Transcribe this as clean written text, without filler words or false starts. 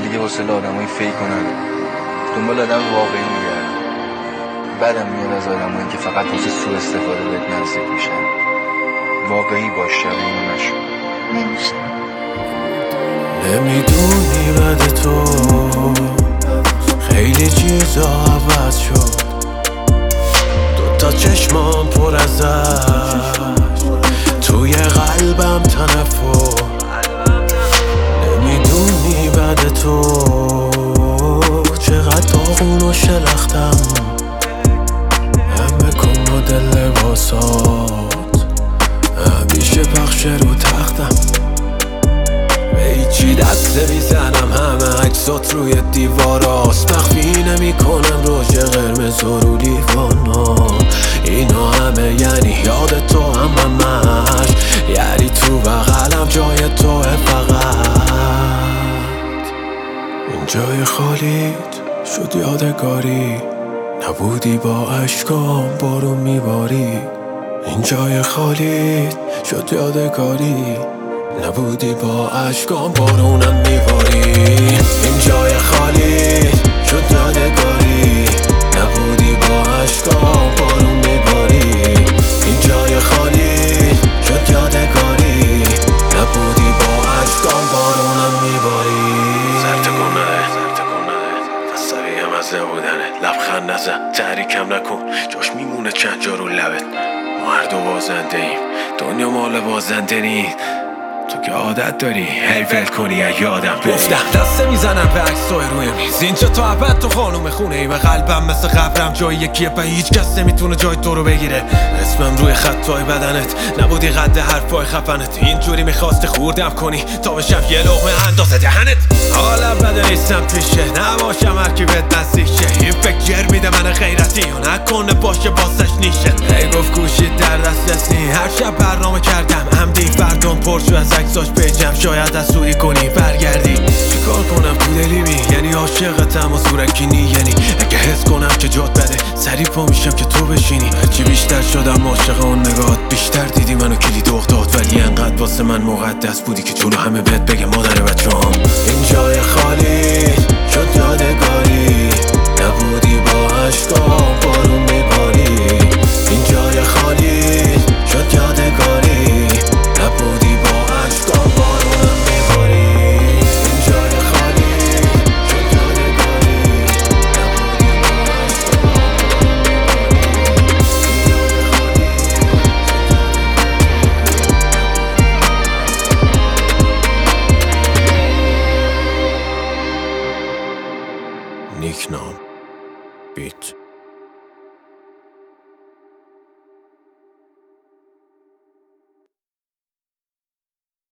دیگه حوصله آدمای فیکو ندارم. دنبال آدم واقعی میگردم. بدم میاد از آدمایی که فقط واسه سوء استفاده بهت نزدیک میشن. واقعی باش، شبیه نشو. نمیشه. نمیدونی بعد تو خیلی چیزا عوض شد. دوتا چشمام پر از اشک، توی قلبم تنفر. نمیدونی بعد تو چقدر داغون و شلختم. همه کمد لباسات همیشه پخش رو تختم. به هیچی دست میزنم، همه عکسات روی دیواراست. مخفی نمی کنم روژ قرمز و رو لیوانا. اینا همه یعنی یاد تو، همش یعنی تو بغلم جای توه فقط. این جای خالیت شد یادگاری، نبودی با عشقام بارون میباری. این جای خالیت شد یادگاری، نبودی با عشقام بارونم میباری. این جای خالی شد یادگاری، نبودی با عشقام بارون میباری. این جای خالی شد یادگاری، نبودی با عشقام بارونم میباری. سرتکونه فسایی هم از نبودنه. لبخند نزن، تحریکم نکن، جاش میمونه چند جا رو لبت. ما هر دو بازنده ایم، دنیا مال بازنده نیست. تو که عادت داری هیفل کنی یادم بری. گفتم دسته میزنم به عکسای روی میز. اینجا تا ابد تو خانوم خونه ای. به قلبم مثل قبرم جای یکیه و هیچ کس نمیتونه جای تو رو بگیره. اسمم روی خطای بدنت، نبودی قد حرفای خفنت. اینجوری میخواستی خوردم کنی تا بشم یه لقمه اندازه دهنت. حالا بده نیستم پیشه، نباشم هرکی بهت نزدیک شه. این فکر جر میده من غیرتی و نکنه باشه باسش نیشه. هی گفت گوشید در دست نی، هر شب برنامه کردم عمدی فردام پرشو از عکساش پیجم. شاید از سوی کنی برگردی. چیکار کنم تو دلی می، یعنی عاشقتم و صورتکی یعنی اگه حس کنم که جات بده سری پا میشم که تو بشینی. هرچی بیشتر شدم عاشق اون نگات، بیشتر دیدی منو کلید افتاد. ولی انقدر واسه من مقدس بودی که جلو همه بهت بگه مادر بچه‌ام. این جای خالی شد یادگاری، نبودی با عشقام بارون میباری. این جای خالی شد یادگاری، نبودی با عشقام بارونم میباری. این جای خالی شد یادگاری، نبودی با عشقام نیکنام بیت.